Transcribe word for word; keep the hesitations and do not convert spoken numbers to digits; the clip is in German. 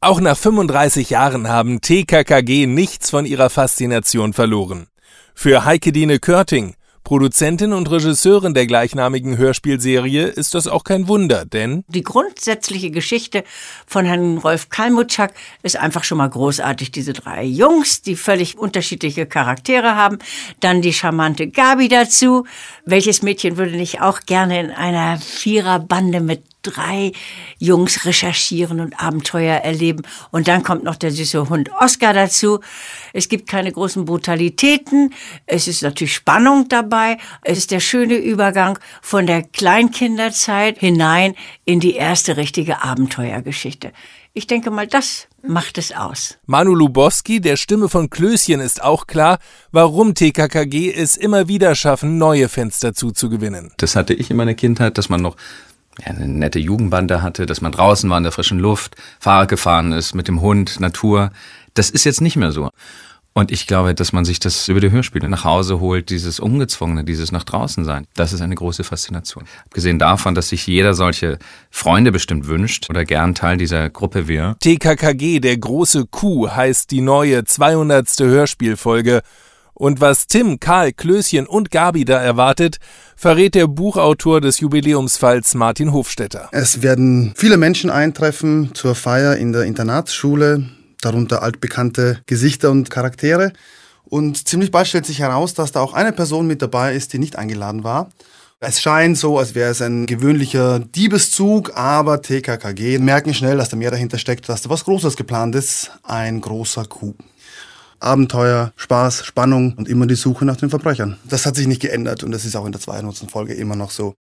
Auch nach fünfunddreißig Jahren haben T K K G nichts von ihrer Faszination verloren. Für Heike-Dine Körting, Produzentin und Regisseurin der gleichnamigen Hörspielserie, ist das auch kein Wunder, denn die grundsätzliche Geschichte von Herrn Rolf Kalmuczak ist einfach schon mal großartig. Diese drei Jungs, die völlig unterschiedliche Charaktere haben. Dann die charmante Gabi dazu. Welches Mädchen würde nicht auch gerne in einer Viererbande mit drei Jungs recherchieren und Abenteuer erleben? Und dann kommt noch der süße Hund Oscar dazu. Es gibt keine großen Brutalitäten. Es ist natürlich Spannung dabei. Es ist der schöne Übergang von der Kleinkinderzeit hinein in die erste richtige Abenteuergeschichte. Ich denke mal, das macht es aus. Manu Lubowski, der Stimme von Klößchen, ist auch klar, warum T K K G es immer wieder schaffen, neue Fans dazu zu gewinnen. Das hatte ich in meiner Kindheit, dass man noch ja, eine nette Jugendbande hatte, dass man draußen war in der frischen Luft, Fahrrad gefahren ist, mit dem Hund, Natur. Das ist jetzt nicht mehr so. Und ich glaube, dass man sich das über die Hörspiele nach Hause holt, dieses Ungezwungene, dieses nach draußen sein. Das ist eine große Faszination. Abgesehen davon, dass sich jeder solche Freunde bestimmt wünscht oder gern Teil dieser Gruppe wäre. T K K G, der große Kuh, heißt die neue zweihundertste Hörspielfolge. Und was Tim, Karl, Klößchen und Gabi da erwartet, verrät der Buchautor des Jubiläumsfalls Martin Hofstetter. Es werden viele Menschen eintreffen zur Feier in der Internatsschule, darunter altbekannte Gesichter und Charaktere. Und ziemlich bald stellt sich heraus, dass da auch eine Person mit dabei ist, die nicht eingeladen war. Es scheint so, als wäre es ein gewöhnlicher Diebeszug, aber T K K G merken schnell, dass da mehr dahinter steckt, dass da was Großes geplant ist, ein großer Coup. Abenteuer, Spaß, Spannung und immer die Suche nach den Verbrechern. Das hat sich nicht geändert und das ist auch in der zweihundertsten Folge immer noch so.